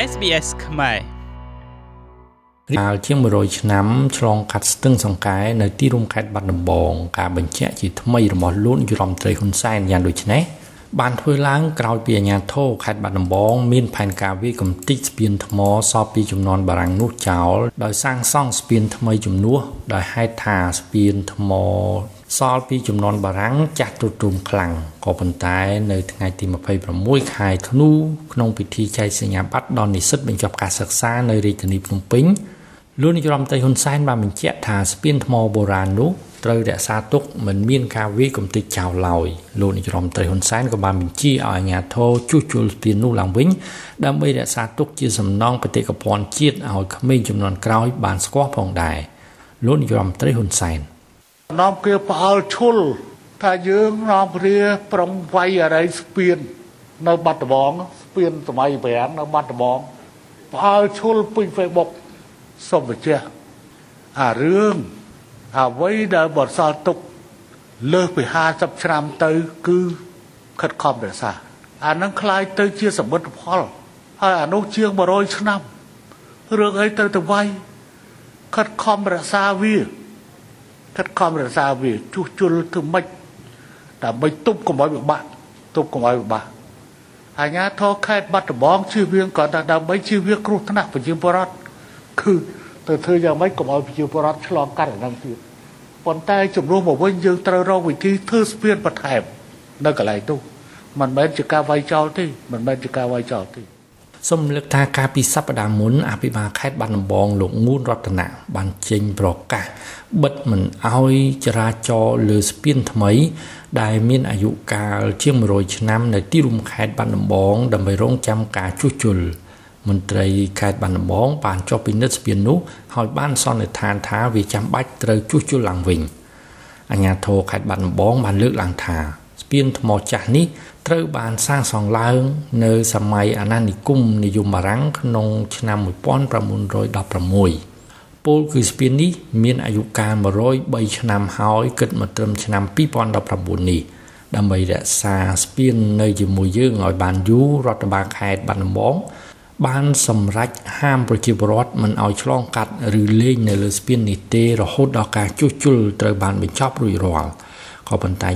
SBS ខ្មែរកាលជា100ឆ្នាំឆ្លងកាត់ស្ទឹងសង្កែនៅទីរួមខេត្តបាត់ដំបងការបញ្ជាក់ជាថ្មីរបស់លោកនាយរដ្ឋមន្ត្រីហ៊ុនសែនយ៉ាងដូចនេះបានធ្វើឡើងក្រោយពីអាជ្ញាធរខេត្តបាត់ដំបងមានផែនការវាយកំទេចស្ពានថ្មសល់ពីជំនាន់បារាំងនោះចោលដោយសាងសង់ស្ពានថ្មីជំនួសដោយហេតុថាស្ពានថ្មសល់ពីជំនាន់បារាំងចាស់ទ្រុឌទ្រោមខ្លាំងក៏ប៉ុន្តែនៅថ្ងៃទី26ខែធ្នូក្នុងពិធីចែកសញ្ញាបត្រដល់និស្សិតបញ្ចប់ការសិក្សានៅរាជធានីភ្នំពេញលោកនាយរដ្ឋមន្ត្រីហ៊ុនសែនបានបញ្ជាក់ថាស្ពានថ្មបុរាណនោះត្រូវរក្សាទុកមិនមានការវាយកំទេចចោលឡើយលោកនាយរដ្ឋមន្ត្រីហ៊ុនសែនក៏បានបញ្ជាឲ្យអាជ្ញាធរជួសជុលស្ពាននោះឡើងវិញដើម្បីរក្សាទុកជាសំណង់បេតិកភណ្ឌជាតិឲ្យក្មេងជំនាន់ក្រោយបានស្គាល់ផងដែរលោកនាយរដ្ឋមន្ត្រីហ៊ុនសែននាំគេផ្អើលឈុលថាយើងនាំគ្នាប្រុងវាយអរិយស្ពាននៅបាត់ដំបងស្ពានសម័យប្រាំងនៅបាត់ដំបងផ្អើលឈុលពេញ Facebook សូមបញ្ជាក់អារឿងអ្វីដែលបន្សល់ទុកលើសពី50ឆ្នាំទៅគឺខិតខំរក្សាអានឹងคล้ายទៅជាសមិទ្ធផលហើយអានោះជាង100ឆ្នាំរឿងអីត្រូវទៅវាយខិតខំរក្សាវាខិតខំរក្សាវាជួសជុលធ្វើម៉េចដើម្បីទប់កុំឲ្យពិបាកទប់កុំឲ្យពិបាកអាជ្ញាធរខេត្តបាត់ដំបងជឿវាងក៏ដើម្បីជឿវាគ្រោះថ្នាក់ប្រជាពលរដ្ឋគឺទៅធ្វើយ៉ាងម៉េចកុំឲ្យប្រជាពលរដ្ឋឆ្លងកាត់អានឹងទៀតប៉ុន្តែជំនួសមកវិញយើងត្រូវរកវិធីធ្វើស្ពានបន្ថែមនៅកន្លែងនោះមិនមែនជាការវាយចោលទេមិនមែនជាការវាយចោលទេសូមលើកថាការពីសប្តាហ៍មុនអភិបាលខេត្តបាត់ដំបងលោកងួនរតនៈបានចេញប្រកាសបិទមិនអោយចរាចរណ៍លើស្ពានថ្មីដែលមានអាយុកាលជាង100ឆ្នាំនៅទីរួមខេត្តបាត់ដំបងដើម្បីរងចាំការជួសជុលមន្ត្រីខេត្តបាត់ដំបងបានចុះពិនិត្យស្ពាននោះហើយបានសន្និដ្ឋានថាវាចាំបាច់ត្រូវជួសជុលឡើងវិញអាជ្ញាធរខេត្តបាត់ដំបងបានលើកឡើងថាស្ពានថ្មចាស់នេះត្រូវបានសាងសង់ឡើងនៅសម័យអាណានិគមនិយមបារាំងក្នុងឆ្នាំ1916ពោលគឺស្ពាននេះមានអាយុកាល103ឆ្នាំហើយគិតមកត្រឹមឆ្នាំ2019នេះដើម្បីរក្សាស្ពាននៅជាមួយយើងឲ្យបានយូររដ្ឋបាលខេត្តបាត់ដំបងបានសម្រេចហាមប្រជាពលរដ្ឋមិនឲ្យឆ្លងកាត់ឬលេងនៅលើស្ពាននេះទេរហូតដល់ការជួសជុលត្រូវបានបញ្ចប់រួចរាល់ក៏ប៉ុន្តែ